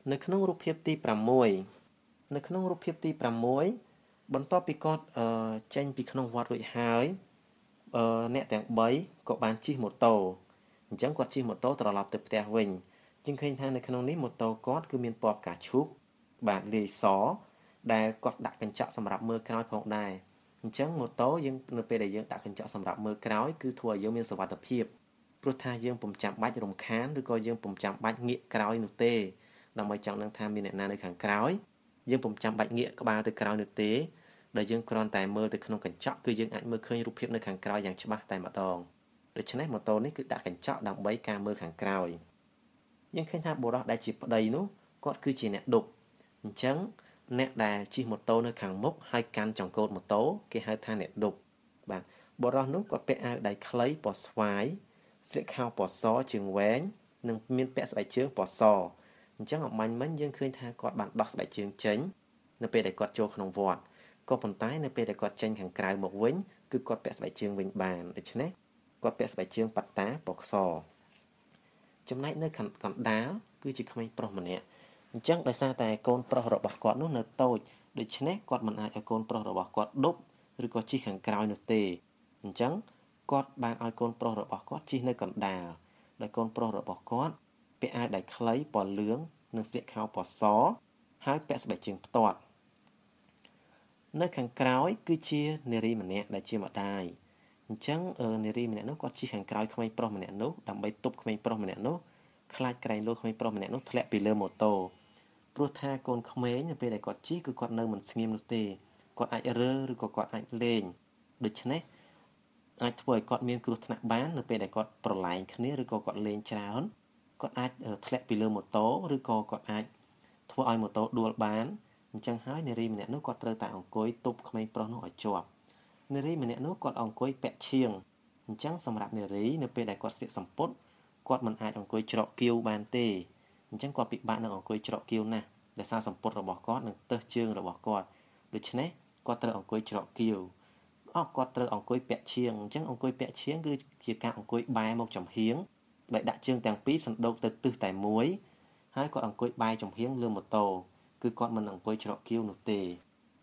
នៅក្នុងរូបភាពទី6បន្ទាប់ពីគាត់ចេញពីក្នុងវត្តរួចហើយអ្នកទាំង3ក៏បានជិះម៉ូតូអញ្ចឹងគាត់ជិះម៉ូតូត្រឡប់ទៅផ្ទះវិញជាងឃើញថានៅក្នុងនេះម៉ូតូគាត់គឺមានពណ៌ផ្កាឈូកបាទលាយសដែលគាត់ដាក់កញ្ចក់សម្រាប់មើលក្រោយផងដែរអញ្ចឹងម៉ូតូយើងនៅពេលដែលយើងដាក់កញ្ចក់សម្រាប់មើលក្រោយគឺធ្វើឲ្យយើងមានសុវត្ថិភាពព្រោះថាយើងពុំចាំបាច់រំខានឬក៏យើងពុំចាំបាច់ងាកក្រោយនោះទេដើម្បីចង់ដឹងថាមានអ្នកណានៅខាងក្រោយយើងពុំចាំបាច់ងាកក្បាលទៅក្រោយនោះទេដែលយើងគ្រាន់តែមើលទៅក្នុងកញ្ចក់គឺយើងអាចមើលឃើញរូបភាពនៅខាងក្រោយយ៉ាងច្បាស់តែម្ដងដូច្នេះម៉ូតូនេះគឺដាក់កញ្ចក់ដើម្បីការមើលខាងក្រោយយើងឃើញថាបុរសដែលជាប្តីនោះគាត់គឺជាអ្នកឌុបអញ្ចឹងអ្នកដែលជិះម៉ូតូនៅខាងមុខហើយកាន់ចង្កូតម៉ូតូគេហៅថាអ្នកឌុបបាទបុរសនោះគាត់ពាក់អាវដៃខ្លីពណ៌ស្វាយស្លៀកខោពណ៌សជើងវែងនិងមានពាក់ស្បែកជើងពណ៌សអញ្ចឹងអំបញ្ញមិញយើងឃើញថាគាត់បានដោះស្បែកជើងចេញនៅពេលដែលគាត់ចូលក្នុងវត្តក៏ប៉ុន្តែនៅពេលដែលគាត់ចេញខាងក្រៅមកវិញគឺគាត់ពាក់ស្បែកជើងវិញបានដូច្នេះគាត់ពាក់ស្បែកជើងប៉ាត់តាពណ៌ខ្សរចំណែកនៅកណ្ដាលគឺជាក្មេងប្រុសម្នាក់អញ្ចឹងដោយសារតែកូនប្រុសរបស់គាត់នោះនៅតូចដូច្នេះគាត់មិនអាចឲ្យកូនប្រុសរបស់គាត់ឌុបឬក៏ជិះខាងក្រោយនោះទេអញ្ចឹងគាត់បានឲ្យកូនប្រុសរបស់គាត់ជិះនៅកណ្ដាលដោយកូនប្រុសរបស់គាត់ពាក់អាវដៃខ្លីពណ៌លឿងនិងស្លៀកខោពណ៌សហើយពាក់ស្បែកជើងផ្ទាត់នៅខាងក្រោយគឺជានារីម្នាក់ដែលជាម្ដាយអញ្ចឹងនារីម្នាក់នោះគាត់ជិះខាងក្រោយក្មេងប្រុសម្នាក់នោះដើម្បីទប់ក្មេងប្រុសម្នាក់នោះខ្លាចក្រែងលោក្មេងប្រុសម្នាក់នោះធ្លាក់ពីលើម៉ូតូព្រោះថាកូនក្មេងនៅពេលដែលគាត់ជិះគឺគាត់នៅមិនស្ងៀមនោះទេគាត់អាចរើឬក៏គាត់អាចលេងដូច្នេះអាចធ្វើឲ្យគាត់មានគ្រោះថ្នាក់បាននៅពេលដែលគាត់ប្រឡែងគ្នាឬក៏គាត់លេងច្រើនគាត់អាចធ្លាក់ពីលើម៉ូតូឬក៏គាត់អាចធ្វើឲ្យម៉ូតូដួលបានអញ្ចឹងហើយនារីម្នាក់នោះគាត់ត្រូវតែអង្គុយទប់ក្មេងប្រុសនោះឲ្យជាប់នារីម្នាក់នោះគាត់អង្គុយពាក់ឈៀងអញ្ចឹងសម្រាប់នារីនៅពេលដែលគាត់ស្លៀកសំពត់គាត់មិនអាចអង្គុយច្រកគៀវបានទេអញ្ចឹងគាត់ពិបាកនឹងអង្គុយច្រកគៀវណាស់ដោយសារសំពត់របស់គាត់និងទើសជើងរបស់គាត់ដូច្នេះគាត់ត្រូវអង្គុយច្រកគៀវគាត់ត្រូវអង្គុយពាក់ឈៀងអញ្ចឹងអង្គុយពាក់ឈៀងគឺជាការអង្គុយបែរមកចំហៀងដោយដាក់ជើងទាំងពីរសណ្ដូកទៅទិសតែមួយហើយគាត់អង្គុយបែរចំហៀងលើម៉ូតូគឺគាត់មិនអង្គុយច្រកគៀវនោះទេ